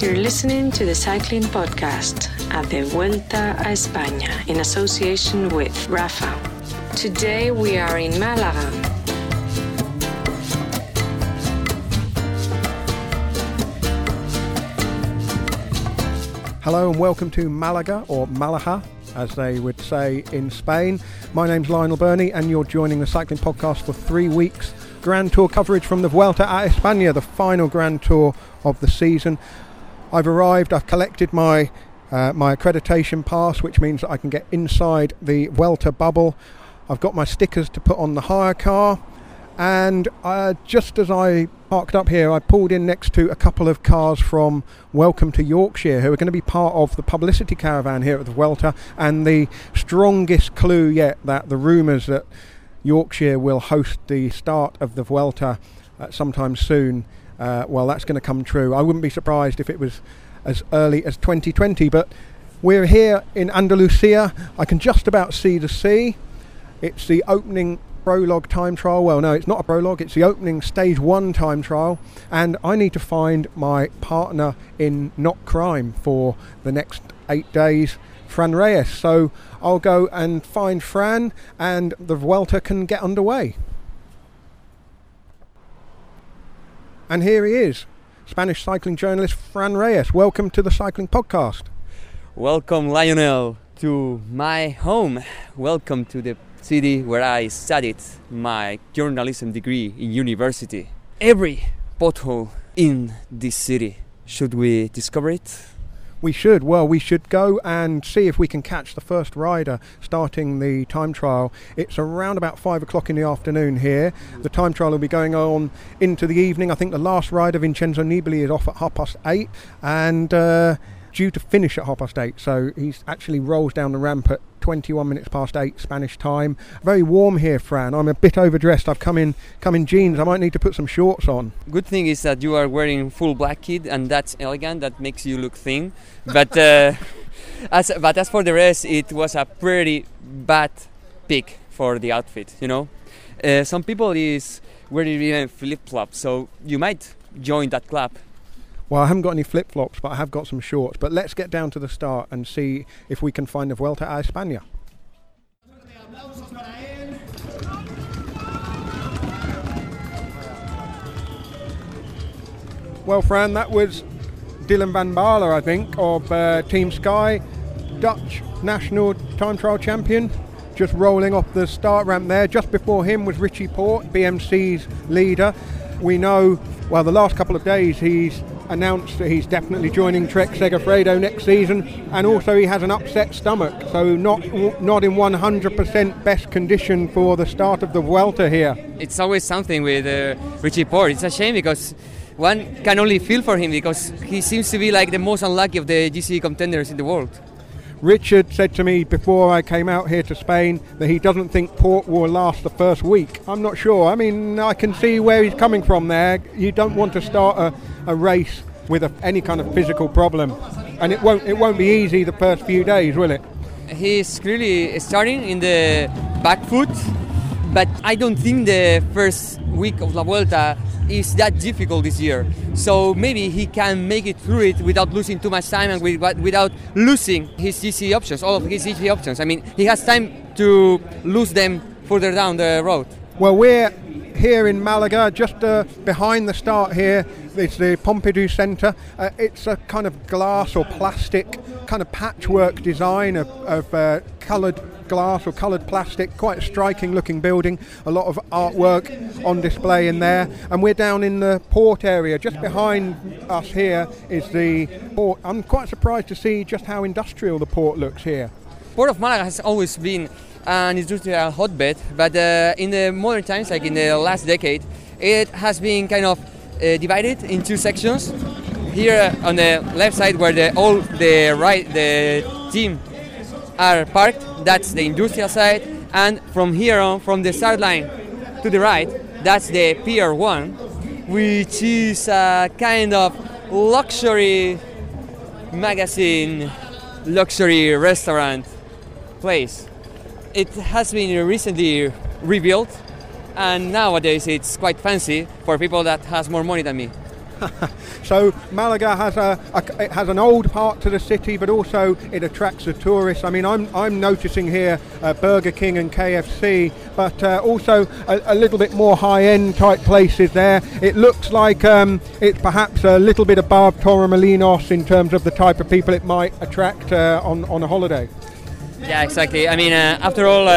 You're listening to the Cycling Podcast at the Vuelta a España in association with Rafa. Today we are in Málaga. Hello and welcome to Malaga, or Malaga, as they would say in Spain. My name's Lionel Burney and you're joining the Cycling Podcast for 3 weeks. Grand Tour coverage from the Vuelta a España, the final Grand Tour of the season. I've arrived, I've collected my accreditation pass, which means that I can get inside the Vuelta bubble. I've got my stickers to put on the hire car, and just as I parked up here, I pulled in next to a couple of cars from Welcome to Yorkshire, who are going to be part of the publicity caravan here at the Vuelta, and the strongest clue yet that the rumours that Yorkshire will host the start of the Vuelta sometime soon, well, that's going to come true. I wouldn't be surprised if it was as early as 2020, but we're here in Andalusia. I can just about see the sea. It's the opening prologue time trial. Well, no, it's not a prologue, it's the opening stage 1 time trial, and I need to find my partner in not crime for the next 8 days, Fran Reyes. So I'll go and find Fran and the Vuelta can get underway. And here he is, Spanish cycling journalist Fran Reyes. Welcome to the Cycling Podcast. Welcome, Lionel, to my home. Welcome to the city where I studied my journalism degree in university. Every pothole in this city, should we discover it? We should. Well, we should go and see if we can catch the first rider starting the time trial. It's around about 5 o'clock in the afternoon here. The time trial will be going on into the evening. I think the last rider, Vincenzo Nibali, is off at 8:30 and due to finish at 8:30. So he actually rolls down the ramp at 21 minutes past 8 Spanish time. Very warm here, Fran. I'm a bit overdressed. I've come in jeans. I might need to put some shorts on. Good thing is that you are wearing full black kit, and that's elegant. That makes you look thin. But as for the rest, it was a pretty bad pick for the outfit. You know, some people is wearing even flip-flops, so you might join that club. Well, I haven't got any flip-flops, but I have got some shorts. But let's get down to the start and see if we can find the Vuelta a España. Well, Fran, that was Dylan van Baarle, I think, of Team Sky, Dutch national time trial champion, just rolling off the start ramp there. Just before him was Richie Porte, BMC's leader. We know, well, the last couple of days he's announced that he's definitely joining Trek Segafredo next season, and also he has an upset stomach, so not in 100% best condition for the start of the Vuelta here. It's always something with Richie Porte. It's a shame because one can only feel for him because he seems to be like the most unlucky of the GC contenders in the world. Richard said to me before I came out here to Spain that he doesn't think Porte will last the first week. I'm not sure. I mean, I can see where he's coming from there. You don't want to start a race with any kind of physical problem, and it won't be easy the first few days, will it? He's clearly starting in the back foot, but I don't think the first week of La Vuelta is that difficult this year. So maybe he can make it through it without losing too much time and without losing his GC options, all of his GC options. I mean, he has time to lose them further down the road. Well, we're here in Malaga, just behind the start here. It's the Pompidou Centre. It's a kind of glass or plastic kind of patchwork design of coloured glass or coloured plastic, quite a striking looking building, a lot of artwork on display in there, and we're down in the port area. Just behind us here is the port. I'm quite surprised to see just how industrial the port looks here. Port of Malaga has always been an industrial hotbed, but in the modern times, like in the last decade, it has been kind of divided in two sections. Here on the left side, where the team are parked, that's the industrial side, and from here on, from the start line to the right, that's the Pier 1, which is a kind of luxury magazine, luxury restaurant place. It has been recently rebuilt, and nowadays it's quite fancy for people that has more money than me. So Malaga has it has an old part to the city, but also it attracts the tourists. I mean, I'm noticing here Burger King and KFC, but also a little bit more high-end type places there. It looks like it's perhaps a little bit above Torremolinos in terms of the type of people it might attract on a holiday. Yeah, exactly. I mean, after all,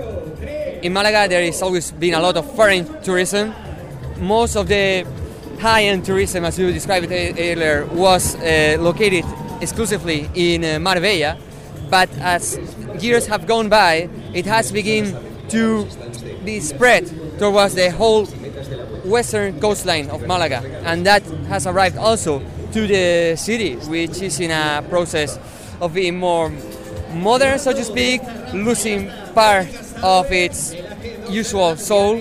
in Malaga there has always been a lot of foreign tourism. Most of the high-end tourism, as you described it earlier, was located exclusively in Marbella, but as years have gone by, it has begun to be spread towards the whole western coastline of Malaga, and that has arrived also to the city, which is in a process of being more modern, so to speak, losing part of its usual soul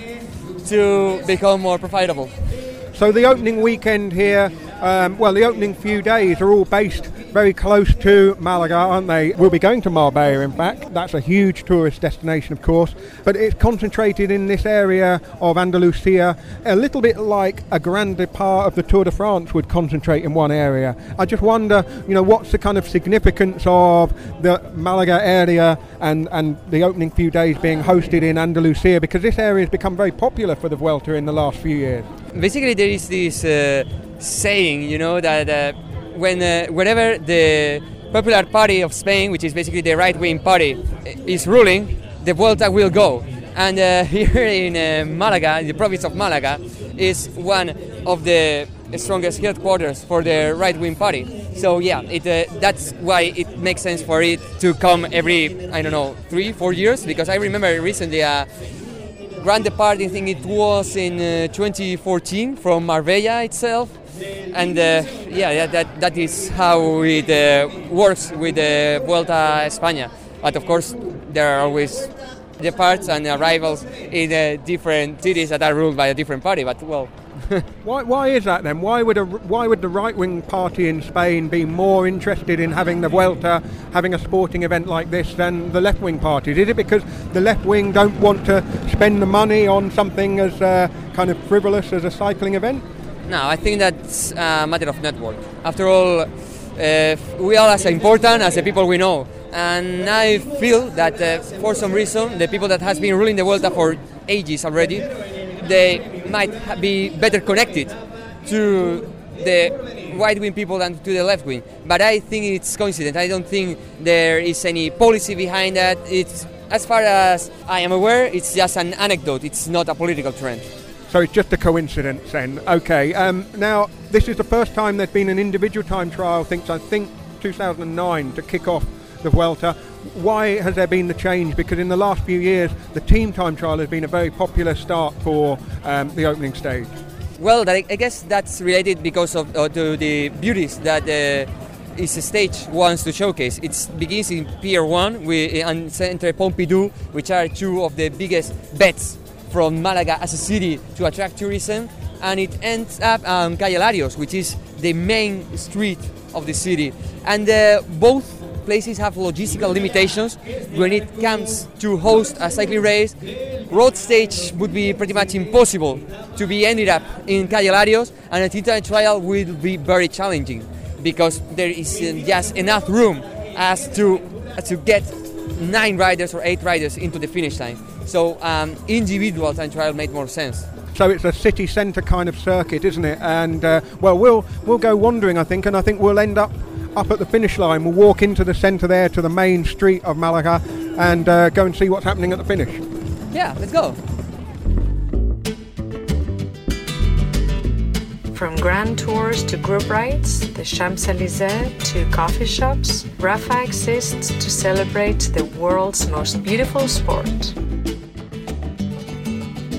to become more profitable. So the opening weekend here, the opening few days are all based very close to Malaga, aren't they? We'll be going to Marbella, in fact. That's a huge tourist destination, of course, but it's concentrated in this area of Andalusia, a little bit like a grand départ of the Tour de France would concentrate in one area. I just wonder, what's the kind of significance of the Malaga area and the opening few days being hosted in Andalusia, because this area has become very popular for the Vuelta in the last few years. Basically, there is this saying, that whenever the Popular Party of Spain, which is basically the right-wing party, is ruling, the Vuelta will go. And here in Malaga, in the province of Malaga, is one of the strongest headquarters for the right-wing party. So yeah, that's why it makes sense for it to come every, 3-4 years, because I remember recently grand départ, I think it was in 2014 from Marbella itself. And that is how it works with the Vuelta a España. But of course, there are always departs and arrivals in different cities that are ruled by a different party. But well, why is that then? Why would the right-wing party in Spain be more interested in having the Vuelta, having a sporting event like this, than the left-wing parties? Is it because the left-wing don't want to spend the money on something as kind of frivolous as a cycling event? No, I think that's a matter of network. After all, we are as important as the people we know. And I feel that for some reason, the people that has been ruling the Vuelta for ages already, they might be better connected to the right-wing people than to the left-wing. But I think it's coincidence. I don't think there is any policy behind that. It's, as far as I am aware, it's just an anecdote. It's not a political trend. So it's just a coincidence then. Okay. Now, this is the first time there's been an individual time trial since, I think, 2009 to kick off the Vuelta. Why has there been the change? Because in the last few years, the team time trial has been a very popular start for the opening stage. Well, I guess that's related because of to the beauties that this stage wants to showcase. It begins in Pier 1 and Centre Pompidou, which are two of the biggest bets from Malaga as a city to attract tourism, and it ends up on Calle Larios, which is the main street of the city. And both places have logistical limitations when it comes to host a cycling race. Road stage would be pretty much impossible to be ended up in Calle Larios, and a team time trial will be very challenging because there is just enough room as to get 9 riders or 8 riders into the finish line. So individual time trial made more sense. So it's a city centre kind of circuit, isn't it? And we'll go wandering, I think, and I think we'll end up at the finish line. We'll walk into the centre there to the main street of Malaga and go and see what's happening at the finish. Yeah, let's go. From grand tours to group rides, the Champs-Élysées to coffee shops, Rafa exists to celebrate the world's most beautiful sport.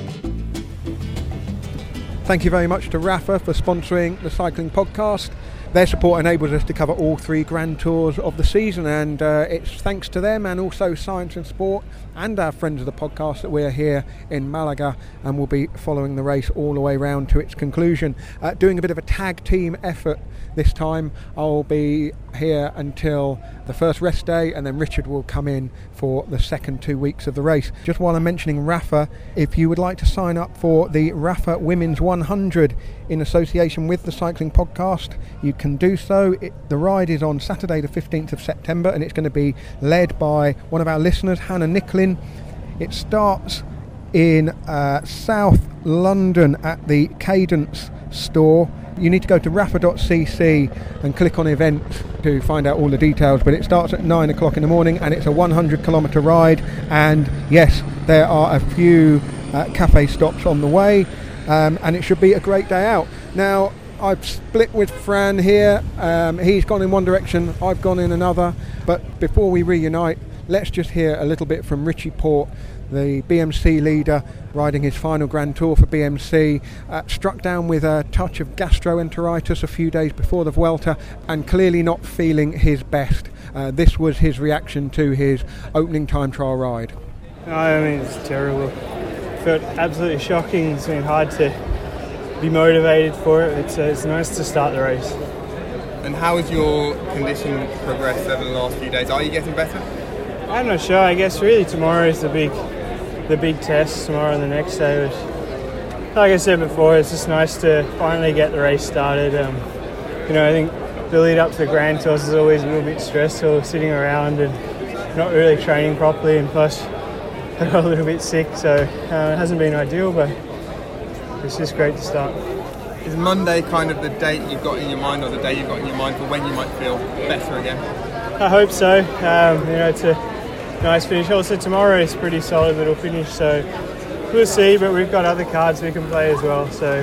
Thank you very much to Rafa for sponsoring the cycling podcast. Their support enables us to cover all 3 Grand Tours of the season, and it's thanks to them and also Science and Sport and our friends of the podcast that we're here in Malaga, and we'll be following the race all the way round to its conclusion. Doing a bit of a tag team effort this time. I'll be here until the first rest day, and then Richard will come in for the second 2 weeks of the race. Just while I'm mentioning Rapha, if you would like to sign up for the Rapha Women's 100 in association with the Cycling Podcast, you can do so. The ride is on Saturday the 15th of September, and it's going to be led by one of our listeners, Hannah Nicklin. It starts in South London at the Cadence store. You need to go to rapha.cc and click on events to find out all the details, but it starts at 9 o'clock in the morning, and it's a 100 kilometre ride, and yes, there are a few cafe stops on the way, and it should be a great day out. Now, I've split with Fran here. He's gone in one direction, I've gone in another, but before we reunite, let's just hear a little bit from Richie Porte, the BMC leader, riding his final Grand Tour for BMC, struck down with a touch of gastroenteritis a few days before the Vuelta, and clearly not feeling his best. This was his reaction to his opening time trial ride. I mean, it's terrible. Felt absolutely shocking. It's been hard to be motivated for it. It's nice to start the race. And how has your condition progressed over the last few days? Are you getting better? I'm not sure. I guess really tomorrow is the big test. Tomorrow and the next day. But like I said before, it's just nice to finally get the race started. I think the lead up to the Grand Tours is always a little bit stressful, sitting around and not really training properly, and plus I got a little bit sick, so it hasn't been ideal, but it's just great to start. Is Monday kind of the date you've got in your mind, or the day you've got in your mind for when you might feel better again? I hope so. It's a nice finish. Also tomorrow is a pretty solid little finish, so we'll see, but we've got other cards we can play as well, so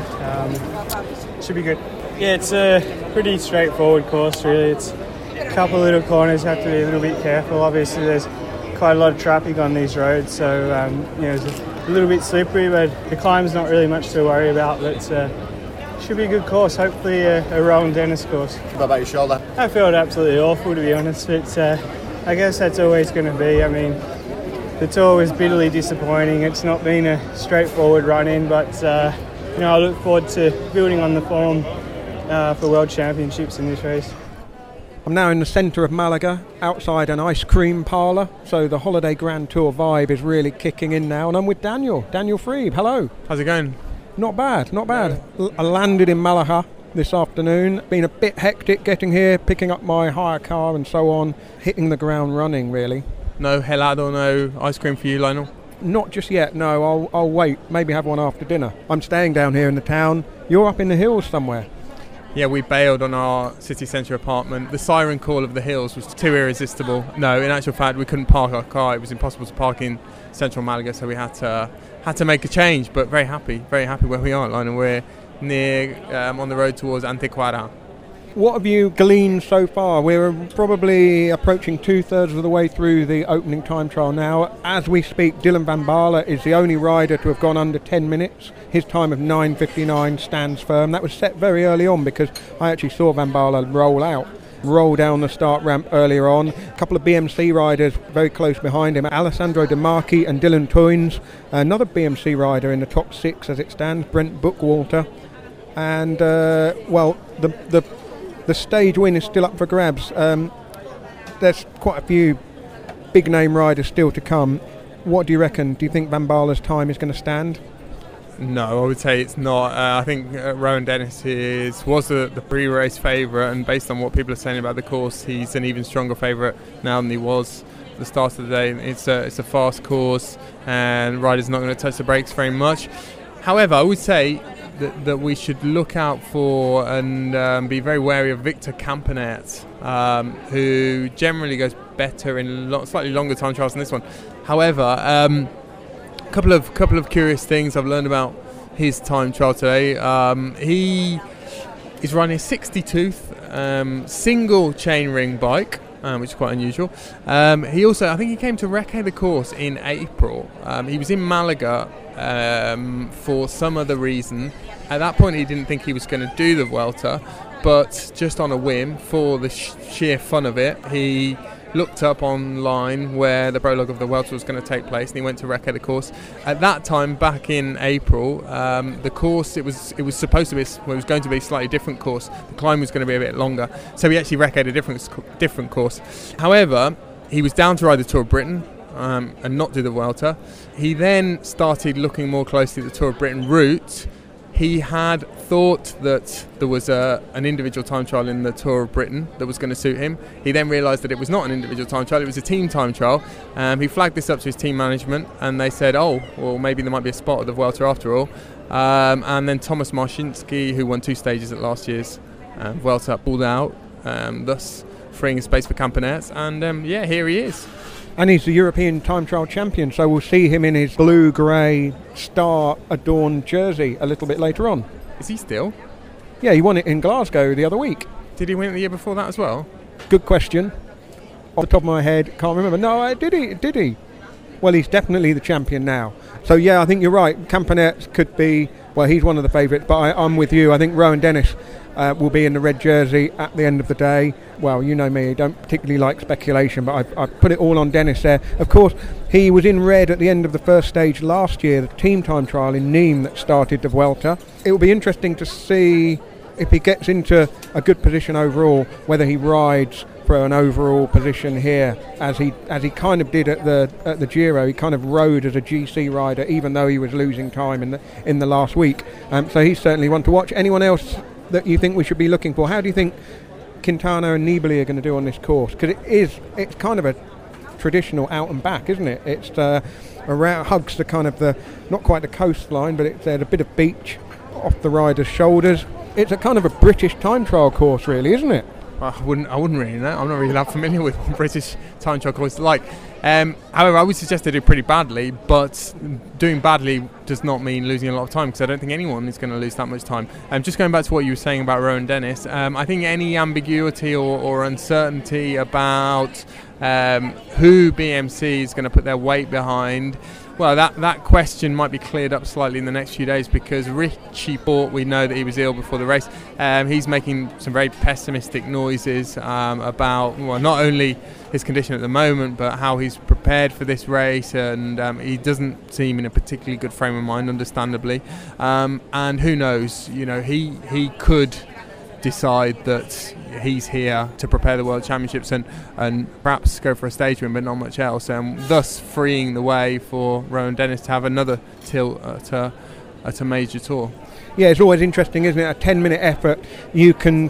it should be good. Yeah, it's a pretty straightforward course really. It's a couple of little corners, have to be a little bit careful. Obviously there's quite a lot of traffic on these roads, so it's a little bit slippery, but the climb's not really much to worry about. But should be a good course, hopefully a Rowan Dennis course. What about your shoulder? I felt absolutely awful, to be honest, but I guess that's always going to be. I mean, the tour was bitterly disappointing. It's not been a straightforward run-in, but I look forward to building on the form for World Championships in this race. I'm now in the centre of Malaga, outside an ice cream parlour, so the Holiday Grand Tour vibe is really kicking in now, and I'm with Daniel Freeb. Hello. How's it going? Not bad. I landed in Malaga this afternoon. Been a bit hectic getting here, picking up my hire car and so on, hitting the ground running really. No helado, no ice cream for you, Lionel? Not just yet, no. I'll wait, maybe have one after dinner. I'm staying down here in the town. You're up in the hills somewhere. Yeah, we bailed on our city centre apartment. The siren call of the hills was too irresistible. No, in actual fact, we couldn't park our car. It was impossible to park in central Malaga, so we had to make a change. But very happy where we are, Lionel. We're near on the road towards Antequera. What have you gleaned so far? We're probably approaching 2/3 of the way through the opening time trial now. As we speak, Dylan van Baarle is the only rider to have gone under 10 minutes. His time of 9:59 stands firm. That was set very early on because I actually saw van Baarle roll down the start ramp earlier on. A couple of BMC riders very close behind him, Alessandro De Marchi and Dylan Toynes. Another BMC rider in the top 6 as it stands, Brent Bookwalter. And, the stage win is still up for grabs. There's quite a few big name riders still to come. What do you reckon? Do you think Van Baarle's time is going to stand? No, I would say it's not. I think Rowan Dennis was the pre-race favourite, and based on what people are saying about the course, he's an even stronger favourite now than he was at the start of the day. It's a fast course, and riders not going to touch the brakes very much. However, I would say that we should look out for and be very wary of Victor Campenet, who generally goes better in slightly longer time trials than this one. However, couple of curious things I've learned about his time trial today. He is running a 62th single chainring bike, which is quite unusual. He also, I think he came to Recce the course in April. He was in Malaga for some other reason. At that point he didn't think he was going to do the Vuelta, but just on a whim, for the sheer fun of it, he looked up online where the prologue of the Vuelta was going to take place, and he went to recce the course. At that time, back in April, the course it was supposed to be, it was going to be a slightly different course. The climb was going to be a bit longer, so he actually recce'd a different course. However, he was down to ride the Tour of Britain and not do the Vuelta. He then started looking more closely at the Tour of Britain route. He had thought that there was an individual time trial in the Tour of Britain that was going to suit him. He then realised that it was not an individual time trial, it was a team time trial. He flagged this up to his team management, and they said, oh, well, maybe there might be a spot at the Vuelta after all. And then Thomas Marcinski, who won 2 stages at last year's Vuelta, pulled out, thus freeing space for Campenet. And here he is. And he's the European time trial champion, so we'll see him in his blue-grey star-adorned jersey a little bit later on. Is he still? Yeah, he won it in Glasgow the other week. Did he win it the year before that as well? Good question. Off the top of my head, can't remember. No, did he? Well, he's definitely the champion now. So, yeah, I think you're right. Campenet could be, well, he's one of the favourites, but I'm with you. I think Rowan Dennis will be in the red jersey at the end of the day. Well, you know me, I don't particularly like speculation, but I put it all on Dennis there. Of course, he was in red at the end of the first stage last year, the team time trial in Nîmes that started the Vuelta. It will be interesting to see if he gets into a good position overall, whether he rides for an overall position here, as he kind of did at the Giro. He kind of rode as a GC rider, even though he was losing time in the last week. So he's certainly one to watch. Anyone else that you think we should be looking for? How do you think Quintana and Nibali are going to do on this course? Because it's kind of a traditional out and back, isn't it? It's around, hugs the kind of the, not quite the coastline, but it's a bit of beach off the rider's shoulders. It's a kind of a British time trial course, really, isn't it? Well, I wouldn't really know. I'm not really that familiar with what British time trial courses are like. However, I would suggest they do pretty badly, but doing badly does not mean losing a lot of time, because I don't think anyone is going to lose that much time. Just going back to what you were saying about Rowan Dennis, I think any ambiguity or uncertainty about who BMC is going to put their weight behind, well, that question might be cleared up slightly in the next few days, because Richie Porte, we know that he was ill before the race. He's making some very pessimistic noises about, well, not only his condition at the moment, but how he's prepared for this race, and he doesn't seem in a particularly good frame of mind, understandably. And who knows, he could decide that he's here to prepare the World Championships and perhaps go for a stage win, but not much else, and thus freeing the way for Rowan Dennis to have another tilt at a major tour. Yeah, it's always interesting, isn't it? A 10-minute effort, you can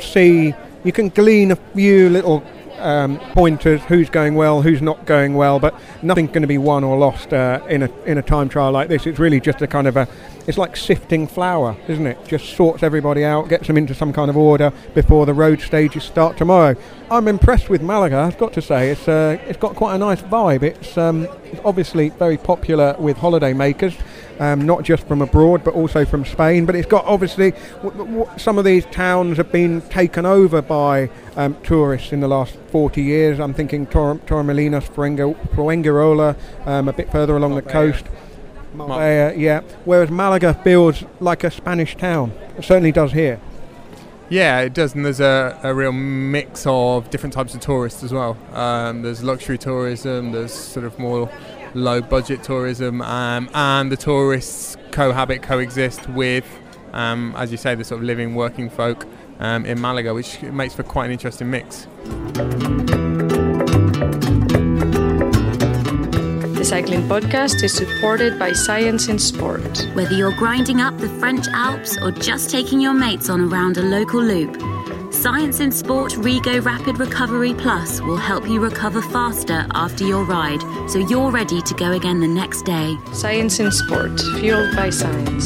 glean a few little pointers, who's going well, who's not going well, but nothing's going to be won or lost in a time trial like this. It's really just a kind of it's like sifting flour, isn't it? Just sorts everybody out, gets them into some kind of order before the road stages start tomorrow. I'm impressed with Malaga, I've got to say. It's got quite a nice vibe. It's obviously very popular with holiday makers, not just from abroad but also from Spain. But it's got, obviously, some of these towns have been taken over by tourists in the last 40 years. I'm thinking Torremolinos, Fuengirola, a bit further along the coast. Marbella, yeah. Whereas Malaga feels like a Spanish town. It certainly does here. Yeah, it does, and there's a real mix of different types of tourists as well. There's luxury tourism, there's sort of more low-budget tourism, and the tourists coexist with, as you say, the sort of living, working folk in Malaga, which makes for quite an interesting mix. The Cycling Podcast is supported by Science in Sport. Whether you're grinding up the French Alps or just taking your mates on around a local loop, Science in Sport Rego Rapid Recovery Plus will help you recover faster after your ride, so you're ready to go again the next day. Science in Sport, fueled by science.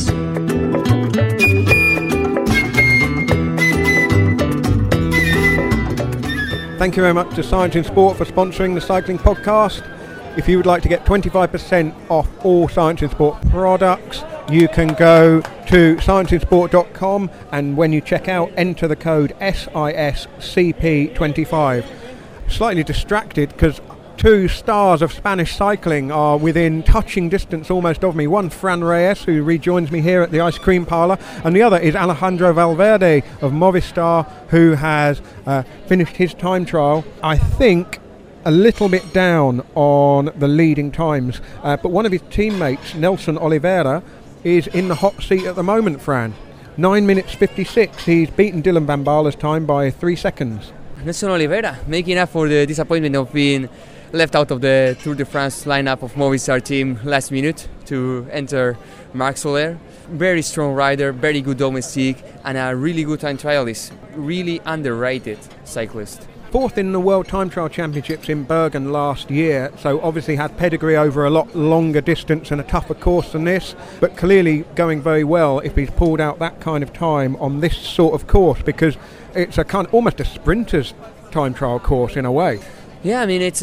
Thank you very much to Science in Sport for sponsoring the Cycling Podcast. If you would like to get 25% off all Science in Sport products, you can go to scienceinsport.com, and when you check out, enter the code SISCP25. Slightly distracted because two stars of Spanish cycling are within touching distance almost of me. One, Fran Reyes, who rejoins me here at the Ice Cream Parlour, and the other is Alejandro Valverde of Movistar, who has finished his time trial, I think, a little bit down on the leading times. But one of his teammates, Nelson Oliveira, is in the hot seat at the moment, Fran. 9 minutes 56. He's beaten Dylan van Baarle's time by 3 seconds. Nelson Oliveira making up for the disappointment of being left out of the Tour de France lineup of Movistar team last minute to enter Marc Soler. Very strong rider, very good domestic, and a really good time trialist. Really underrated cyclist. Fourth in the World Time Trial Championships in Bergen last year, so obviously had pedigree over a lot longer distance and a tougher course than this, but clearly going very well if he's pulled out that kind of time on this sort of course, because it's a kind of almost a sprinter's time trial course in a way. Yeah, I mean, it's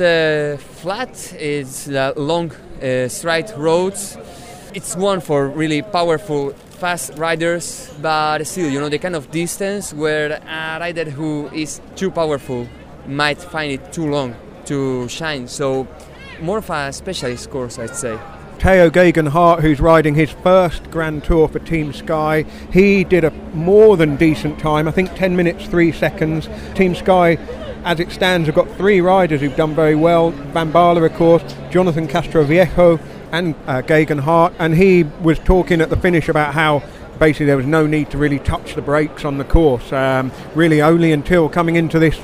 flat, it's long straight roads. It's one for really powerful, fast riders, but still, the kind of distance where a rider who is too powerful might find it too long to shine. So, more of a specialist course, I'd say. Tao Geoghegan Hart, who's riding his first Grand Tour for Team Sky, he did a more than decent time, I think 10 minutes 3 seconds. Team Sky, as it stands, have got 3 riders who've done very well. Van Baarle, of course, Jonathan Castroviejo and Geoghegan Hart, and he was talking at the finish about how basically there was no need to really touch the brakes on the course, really only until coming into this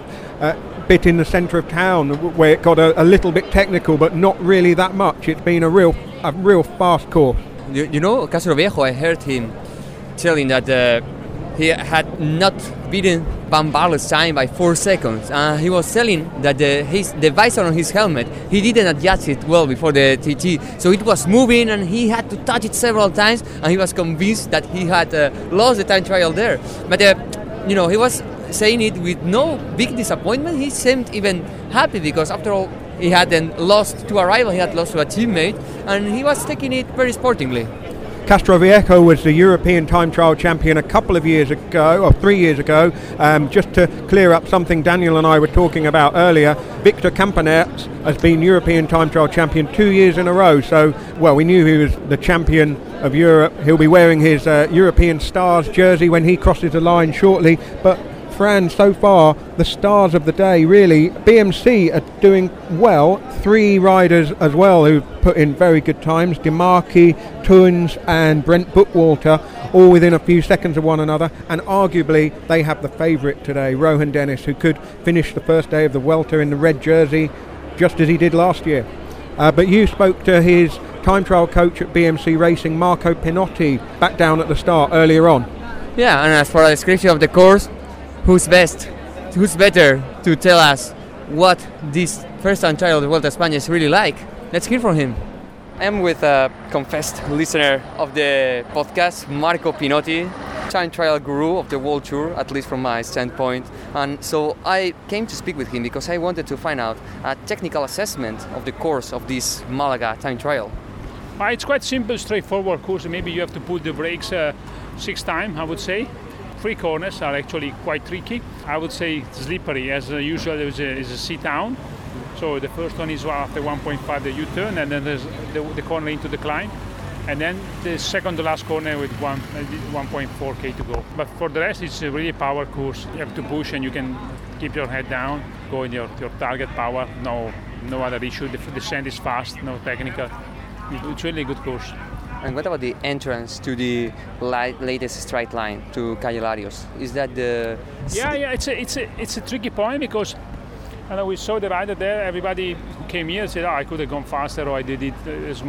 bit in the centre of town where it got a little bit technical, but not really that much. It's been a real fast course. Castroviejo, I heard him telling that he had not beaten Van Baarle's time by 4 seconds. He was telling that the visor on his helmet, he didn't adjust it well before the TT, so it was moving and he had to touch it several times, and he was convinced that he had lost the time trial there. But he was saying it with no big disappointment. He seemed even happy because after all he hadn't lost to a rival, he had lost to a teammate, and he was taking it very sportingly. Castroviejo was the European time trial champion a couple of years ago, or 3 years ago. Just to clear up something Daniel and I were talking about earlier, Victor Campenerts has been European time trial champion 2 years in a row. So, we knew he was the champion of Europe. He'll be wearing his European Stars jersey when he crosses the line shortly. But Fran, so far, the stars of the day, really. BMC are doing well. 3 riders as well who put in very good times. Demarchi, Tuns and Brent Bookwalter, all within a few seconds of one another. And arguably, they have the favourite today, Rohan Dennis, who could finish the first day of the Vuelta in the red jersey, just as he did last year. But you spoke to his time trial coach at BMC Racing, Marco Pinotti, back down at the start earlier on. Yeah, and as for the description of the course, who's better to tell us what this first time trial of the Vuelta a España is really like? Let's hear from him. I am with a confessed listener of the podcast, Marco Pinotti, time trial guru of the World Tour, at least from my standpoint. And so I came to speak with him because I wanted to find out a technical assessment of the course of this Malaga time trial. It's quite simple, straightforward course. Maybe you have to put the brakes 6 times, I would say. 3 corners are actually quite tricky. I would say slippery, as usual is a sit-down. So the first one is after 1.5 the U-turn, and then there's the corner into the climb. And then the second to last corner with 1.4k to go. But for the rest, it's a really power course. You have to push and you can keep your head down, go in your target power. No other issue. The descent is fast, no technical. It's really a good course. And what about the entrance to the latest straight line to Calle Larios? Is that the... Yeah, it's a tricky point because we saw the rider there. Everybody who came here said, I could have gone faster, or I did it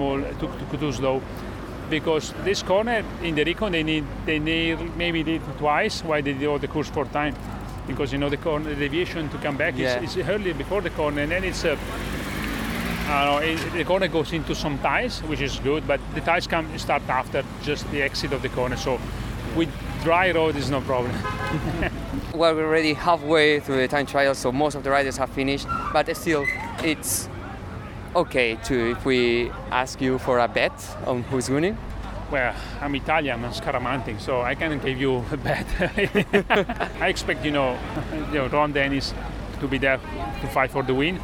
too slow. Because this corner in the recon, they maybe did it twice. Why they did all the course 4 times? Because the corner, the deviation to come back is early before the corner, and then it's the corner goes into some ties, which is good, but the ties start after just the exit of the corner. So with dry road is no problem. Well, we're already halfway through the time trial, so most of the riders have finished, but still it's okay if we ask you for a bet on who's winning. Well, I'm Italian, I'm Scaramanti, so I can't give you a bet. I expect Rohan Dennis to be there to fight for the win.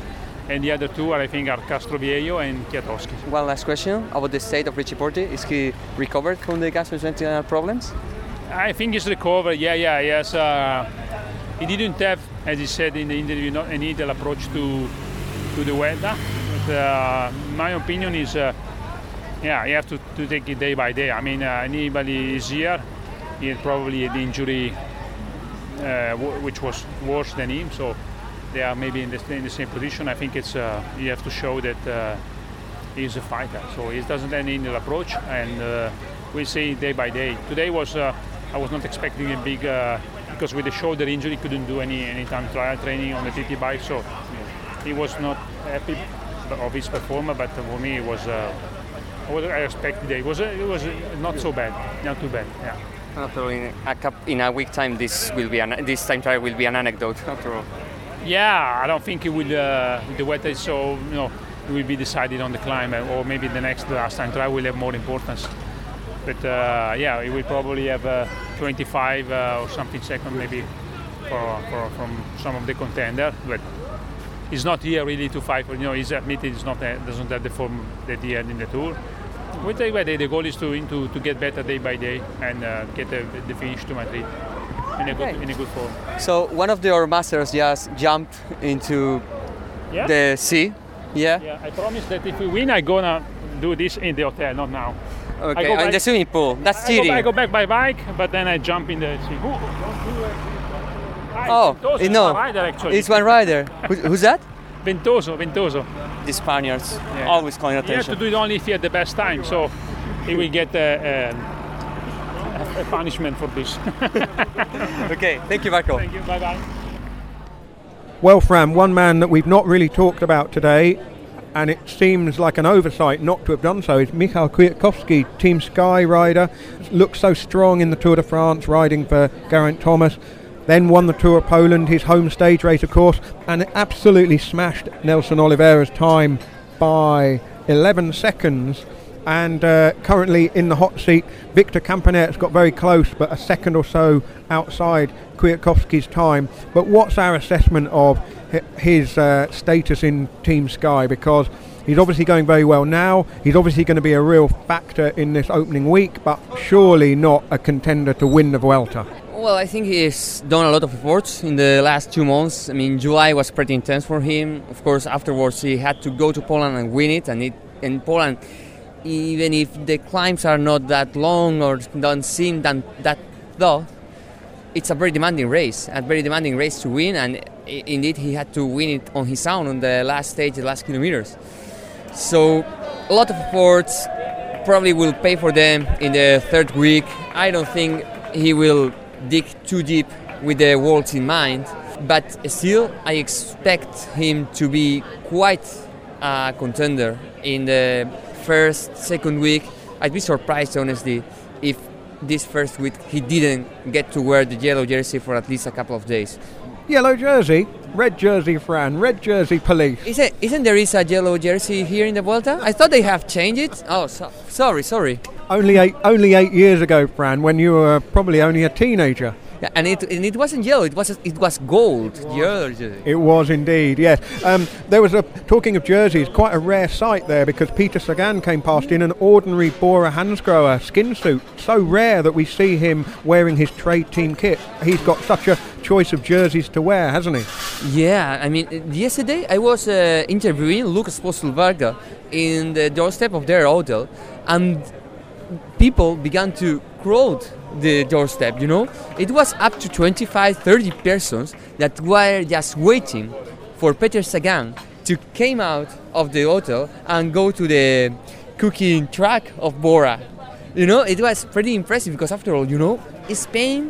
and the other two I think are Castroviejo and Kwiatkowski. One last question about the state of Richie Porte. Is he recovered from the gastrointestinal problems? I think he's recovered. Yes. He didn't have, as he said in the interview, not an ideal approach to the weather. But my opinion is, you have to take it day by day. I mean, anybody is here, he had probably an injury which was worse than him, so they are maybe in the same position. I think it's you have to show that he's a fighter. So he doesn't have an ideal approach, and we see day by day. Today was I was not expecting a big because with the shoulder injury couldn't do any time trial training on the TT bike, so he was not happy of his performance. But for me, it was what I expected. It was not so bad, not too bad. Yeah. After all, in a week time, this time trial will be an anecdote. After all. Yeah, I don't think it will. The weather is so it will be decided on the climb, or maybe the last time trial will have more importance. But it will probably have 25 or something second maybe from some of the contender. But he's not here really to fight for. He's admitted doesn't have the form that he had in the Tour. We take by day. The goal is to get better day by day and get the finish to Madrid in a good form. So one of our masters just jumped into the sea. Yeah. I promise that if we win, I'm gonna do this in the hotel, not now. Okay, in the swimming pool. That's cheating. I go back by bike, but then I jump in the sea. It's one rider. Who's that? Ventoso. The Spaniards always calling attention. You have to do it only if you have the best time, so he will get a punishment for this. Okay, thank you, Marco. Thank you, bye-bye. Well, Fran, one man that we've not really talked about today, and it seems like an oversight not to have done so, is Michał Kwiatkowski, Team Sky rider. Looks so strong in the Tour de France, riding for Geraint Thomas. Then won the Tour of Poland, his home stage race, of course, and absolutely smashed Nelson Oliveira's time by 11 seconds. And currently in the hot seat, Victor Campanet's got very close, but a second or so outside Kwiatkowski's time. But what's our assessment of his status in Team Sky? Because he's obviously going very well now. He's obviously going to be a real factor in this opening week, but surely not a contender to win the Vuelta. Well, I think he's done a lot of efforts in the last 2 months. I mean, July was pretty intense for him. Of course, afterwards he had to go to Poland and win it. And in Poland, even if the climbs are not that long or don't seem that tough, it's a very demanding race to win. And indeed, he had to win it on his own on the last stage, the last kilometers. So, a lot of efforts probably will pay for them in the third week. I don't think he will dig too deep with the Worlds in mind, but still I expect him to be quite a contender in the second week. I'd be surprised, honestly, if this first week he didn't get to wear the yellow jersey for at least a couple of days. Yellow jersey? Red jersey, Fran. Red jersey police. Isn't there a yellow jersey here in the Vuelta? I thought they have changed it. Oh, sorry. Only 8 years ago, Fran, when you were probably only a teenager. Yeah, and it wasn't yellow. It was gold. Yellow jersey. It was indeed, yes. There was talking of jerseys, quite a rare sight there, because Peter Sagan came past in an ordinary Bora Hansgrohe skin suit. So rare that we see him wearing his trade team kit. He's got such a choice of jerseys to wear, hasn't he? Yeah, I mean, yesterday I was interviewing Lucas Postelvarga in the doorstep of their hotel, and people began to crowd the doorstep, It was up to 25-30 persons that were just waiting for Peter Sagan to come out of the hotel and go to the cooking track of Bora. It was pretty impressive because after all, Spain,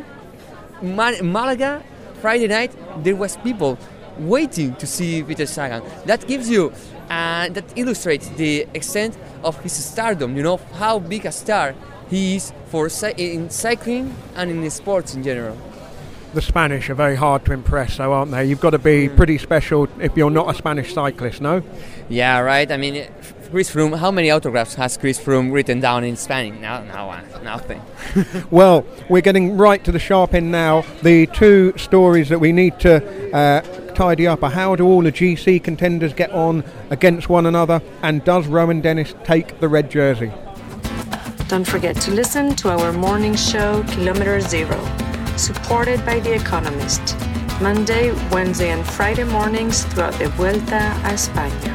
Malaga, Friday night, there was people waiting to see Peter Sagan. That gives you, that illustrates the extent of his stardom, how big a star he is in cycling and in sports in general. The Spanish are very hard to impress, though, aren't they? You've got to be pretty special if you're not a Spanish cyclist, no? Yeah, right. I mean, Chris Froome, how many autographs has Chris Froome written down in Spanish? No, nothing. Well, we're getting right to the sharp end now. The two stories that we need to tidy up. How do all the GC contenders get on against one another? And does Rowan Dennis take the red jersey? Don't forget to listen to our morning show, Kilometer Zero, supported by The Economist, Monday, Wednesday and Friday mornings throughout the Vuelta a España.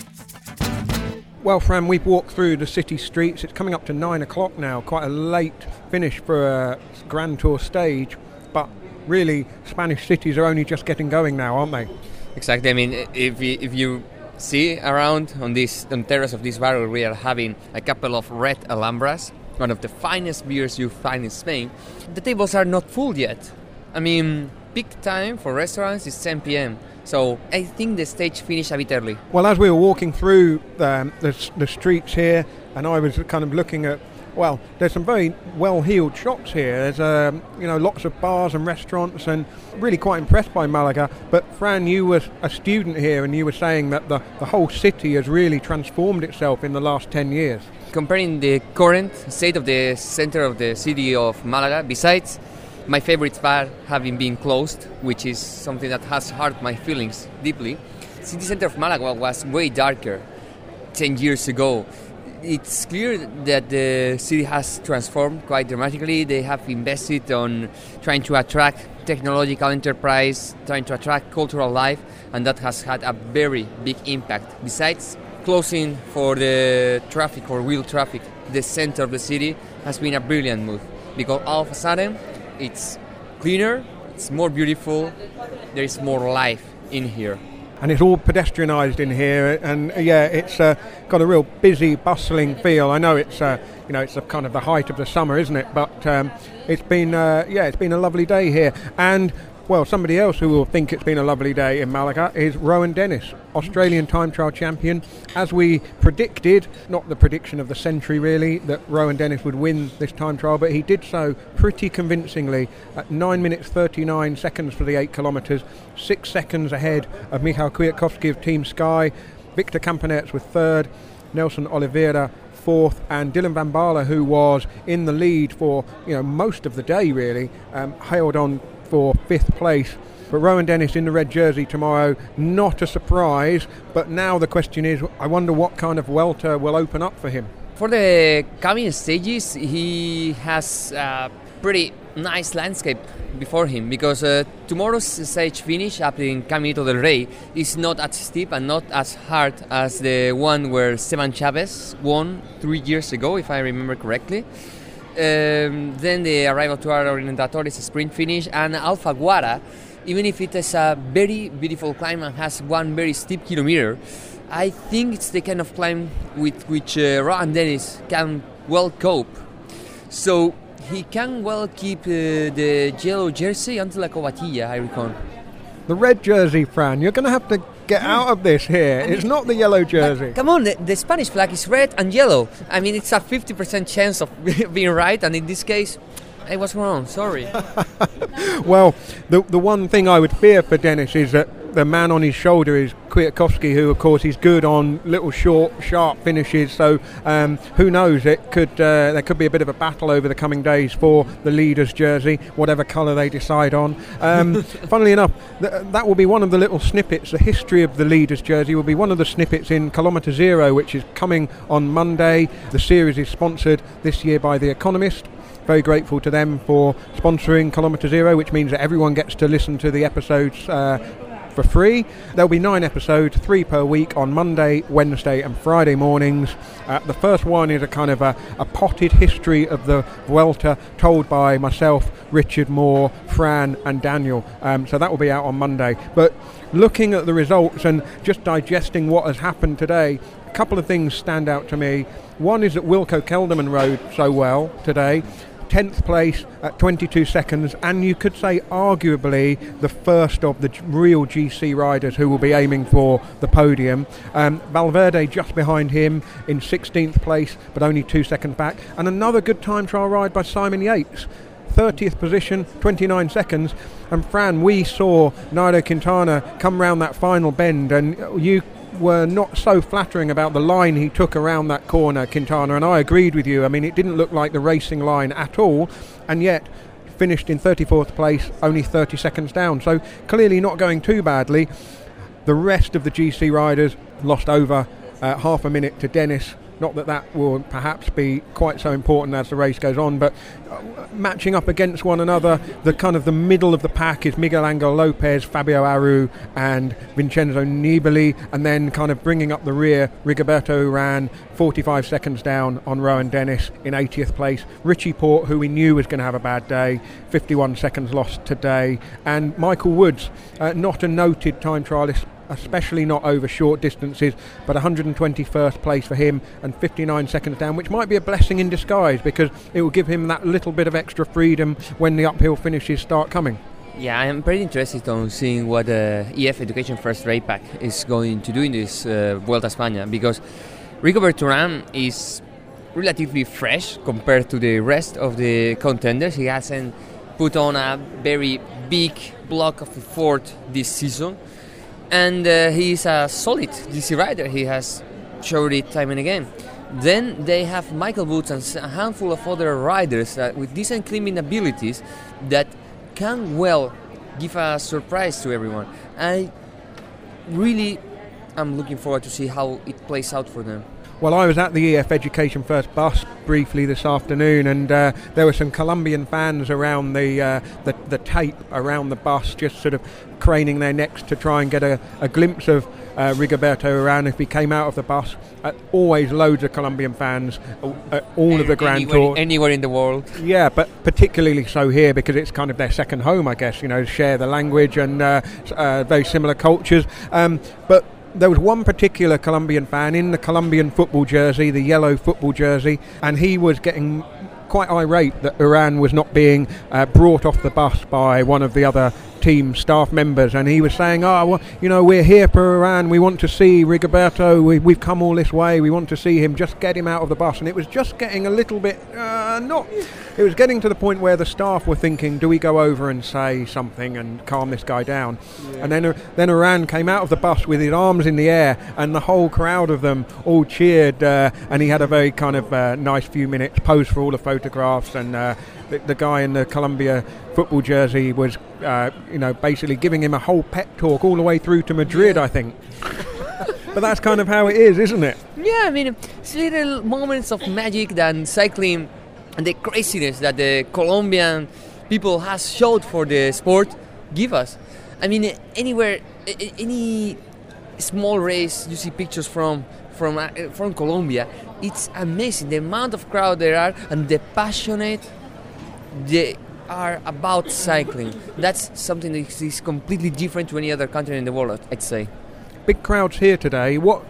Well, Fran, we've walked through the city streets. It's coming up to 9 o'clock now, quite a late finish for a Grand Tour stage, but really Spanish cities are only just getting going now, aren't they? Exactly. I mean, if you see around on terrace of this barrel, we are having a couple of red Alhambras, one of the finest beers you find in Spain. The tables are not full yet. I mean, peak time for restaurants is 10 p.m. So I think the stage finished a bit early. Well, as we were walking through the streets here, and I was kind of looking at, well, there's some very well-heeled shops here. There's lots of bars and restaurants, and really quite impressed by Malaga. But Fran, you were a student here, and you were saying that the whole city has really transformed itself in the last 10 years. Comparing the current state of the center of the city of Malaga, besides my favorite bar having been closed, which is something that has hurt my feelings deeply, the city center of Malaga was way darker 10 years ago. It's clear that the city has transformed quite dramatically. They have invested on trying to attract technological enterprise, trying to attract cultural life, and that has had a very big impact. Besides closing for the traffic or wheel traffic, the center of the city has been a brilliant move, because all of a sudden it's cleaner, it's more beautiful, there is more life in here. And it's all pedestrianised in here, and it's got a real busy, bustling feel. I know it's it's a kind of the height of the summer, isn't it? But it's been a lovely day here. And well, somebody else who will think it's been a lovely day in Malaga is Rowan Dennis, Australian time trial champion. As we predicted, not the prediction of the century really, that Rowan Dennis would win this time trial, but he did so pretty convincingly at 9 minutes 39 seconds for the 8 kilometres, 6 seconds ahead of Michał Kwiatkowski of Team Sky, Victor Campenerz with third, Nelson Oliveira fourth, and Dylan van Baarle, who was in the lead for most of the day really, hailed on for 5th place. But Rowan Dennis in the red jersey tomorrow, not a surprise, but now the question is, I wonder what kind of Vuelta will open up for him. For the coming stages, he has a pretty nice landscape before him, because tomorrow's stage finish up in Caminito del Rey is not as steep and not as hard as the one where Esteban Chaves won 3 years ago, if I remember correctly. Then the arrival to our Orientadores sprint finish, and Alfaguara, even if it is a very beautiful climb and has one very steep kilometer, I think it's the kind of climb with which Rowan Dennis can well cope. So he can well keep the yellow jersey until la Covatilla, I reckon. The red jersey, Fran, you're going to have to get out of this here. It's not the yellow jersey. Come on, the Spanish flag is red and yellow. I mean, it's a 50% chance of being right, and in this case, I was wrong, sorry. Well, the one thing I would fear for Dennis is that the man on his shoulder is Kwiatkowski, who of course is good on little short, sharp finishes, so who knows, there could be a bit of a battle over the coming days for the leader's jersey, whatever colour they decide on. Funnily enough, that will be one of the little snippets. The history of the leader's jersey will be one of the snippets in Kilometer Zero, which is coming on Monday. The series is sponsored this year by The Economist. Very grateful to them for sponsoring Kilometer Zero, which means that everyone gets to listen to the episodes for free. There'll be 9 episodes, 3 per week on Monday, Wednesday and Friday mornings. The first one is a kind of a potted history of the Vuelta told by myself, Richard Moore, Fran and Daniel. So that will be out on Monday. But looking at the results and just digesting what has happened today, a couple of things stand out to me. One is that Wilco Kelderman rode so well today. 10th place at 22 seconds, and you could say arguably the first of the real GC riders who will be aiming for the podium. Valverde just behind him in 16th place, but only 2 seconds back. And another good time trial ride by Simon Yates. 30th position, 29 seconds. And Fran, we saw Nairo Quintana come round that final bend, and you were not so flattering about the line he took around that corner, Quintana, and I agreed with you. I mean, it didn't look like the racing line at all, and yet finished in 34th place, only 30 seconds down. So clearly not going too badly. The rest of the GC riders lost over half a minute to Dennis. Not that that will perhaps be quite so important as the race goes on, but matching up against one another, the middle of the pack is Miguel Angel Lopez, Fabio Aru and Vincenzo Nibali, and then kind of bringing up the rear, Rigoberto Urán 45 seconds down on Rowan Dennis in 80th place. Richie Porte, who we knew was going to have a bad day, 51 seconds lost today, and Michael Woods, not a noted time trialist, especially not over short distances, but 121st place for him and 59 seconds down, which might be a blessing in disguise because it will give him that little bit of extra freedom when the uphill finishes start coming. Yeah, I'm pretty interested on seeing what EF Education First Race Pack is going to do in this Vuelta a España, because Rigoberto Urán is relatively fresh compared to the rest of the contenders. He hasn't put on a very big block of effort this season. And he is a solid GC rider. He has showed it time and again. Then they have Michael Woods and a handful of other riders with decent climbing abilities that can well give a surprise to everyone. I really am looking forward to see how it plays out for them. Well, I was at the EF Education First bus briefly this afternoon, and there were some Colombian fans around the tape around the bus, just sort of craning their necks to try and get a glimpse of Rigoberto Urán if he came out of the bus. Always loads of Colombian fans at all of the Grand Tour. Anywhere in the world. Yeah, but particularly so here because it's kind of their second home, I guess, share the language and very similar cultures. But there was one particular Colombian fan in the Colombian football jersey, the yellow football jersey, and he was getting quite irate that Urán was not being brought off the bus by one of the other team staff members, and he was saying, we're here for Urán, we want to see Rigoberto, we've come all this way, we want to see him, just get him out of the bus. And it was just getting a little bit it was getting to the point where the staff were thinking, do we go over and say something and calm this guy down? Yeah. And then Urán came out of the bus with his arms in the air, and the whole crowd of them all cheered, and he had a very kind of nice few minutes, posed for all the photographs, and the guy in the Colombia football jersey was basically giving him a whole pep talk all the way through to Madrid, I think. But that's kind of how it is, isn't it? Yeah, I mean, it's little moments of magic that cycling and the craziness that the Colombian people has showed for the sport give us. I mean, anywhere, any small race you see pictures from Colombia, it's amazing the amount of crowd there are and the passionate they are about cycling. That's something that is completely different to any other country in the world, I'd say. Big crowds here today. What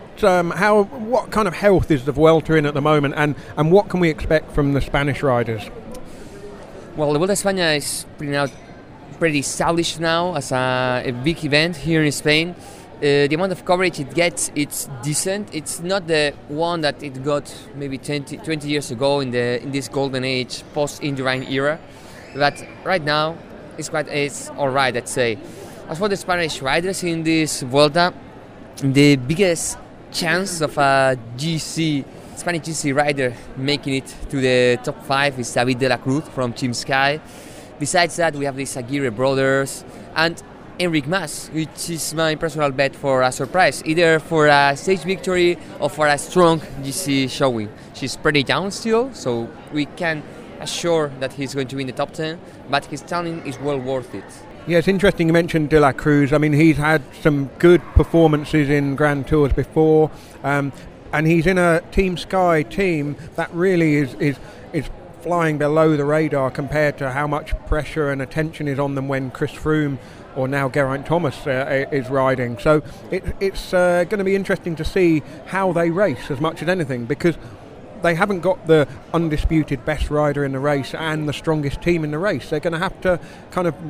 kind of health is the Vuelta in at the moment, and what can we expect from the Spanish riders? Well, the Vuelta a España is pretty established now as a big event here in Spain. The amount of coverage it gets, it's decent. It's not the one that it got maybe 20 years ago in this golden age, post-Indurain era. But right now, it's all right, I'd say. As for the Spanish riders in this Vuelta, the biggest chance of a Spanish GC rider making it to the top 5 is David de la Cruz from Team Sky. Besides that, we have the Aguirre brothers and Enric Mas, which is my personal bet for a surprise, either for a stage victory or for a strong GC showing. She's pretty young still, so we can assure that he's going to be in the top 10, but his talent is well worth it. Yeah, it's interesting you mentioned De La Cruz. I mean, he's had some good performances in Grand Tours before, and he's in a Team Sky team that really is flying below the radar compared to how much pressure and attention is on them when Chris Froome or now Geraint Thomas is riding. So it's going to be interesting to see how they race as much as anything, because they haven't got the undisputed best rider in the race and the strongest team in the race. They're going to have to kind of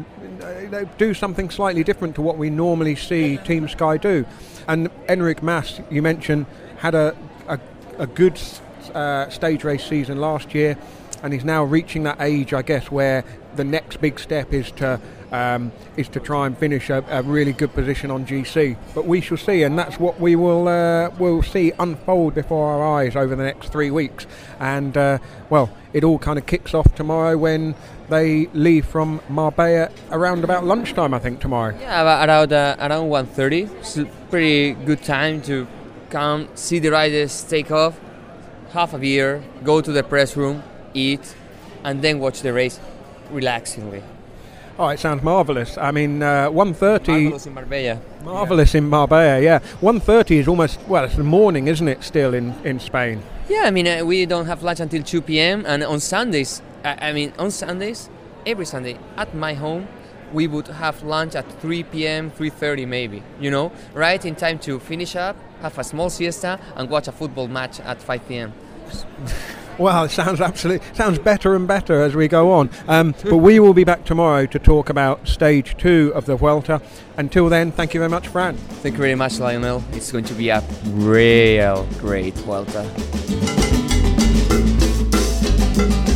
do something slightly different to what we normally see Team Sky do. And Enric Mas, you mentioned, had a good stage race season last year, and he's now reaching that age, I guess, where the next big step is to try and finish a really good position on GC. But we shall see, and that's what we will see unfold before our eyes over the next 3 weeks. And it all kind of kicks off tomorrow when they leave from Marbella around about lunchtime, I think, tomorrow. Yeah, around 1:30. It's a pretty good time to come, see the riders take off, have a beer, go to the press room, eat, and then watch the race relaxingly. Oh, it sounds marvellous. I mean, 1:30... Marvellous in Marbella. Marvellous in Marbella, yeah. 1:30 is almost, well, it's the morning, isn't it, still in Spain? Yeah, I mean, we don't have lunch until 2 p.m. and on Sundays, every Sunday, at my home, we would have lunch at 3 p.m., 3:30 maybe, right in time to finish up, have a small siesta, and watch a football match at 5 p.m. Well, it sounds better and better as we go on. But we will be back tomorrow to talk about stage 2 of the Vuelta. Until then, thank you very much, Fran. Thank you very much, Lionel. It's going to be a real great Vuelta.